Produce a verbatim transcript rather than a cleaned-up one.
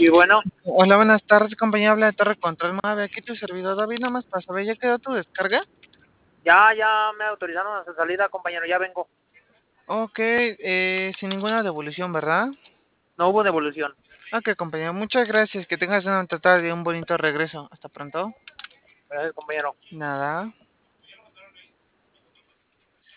Sí, bueno, Hola, buenas tardes, compañía. Habla de Torre Control nueve. Aquí tu servidor David, nada más para saber, ¿ya quedó tu descarga? ya, ya me autorizaron a su salida, compañero, ya vengo. Ok, eh, sin ninguna devolución, ¿verdad? No hubo devolución. Ok, compañero, muchas gracias. Que tengas una tarde y un bonito regreso. Hasta pronto. Gracias, compañero. Nada.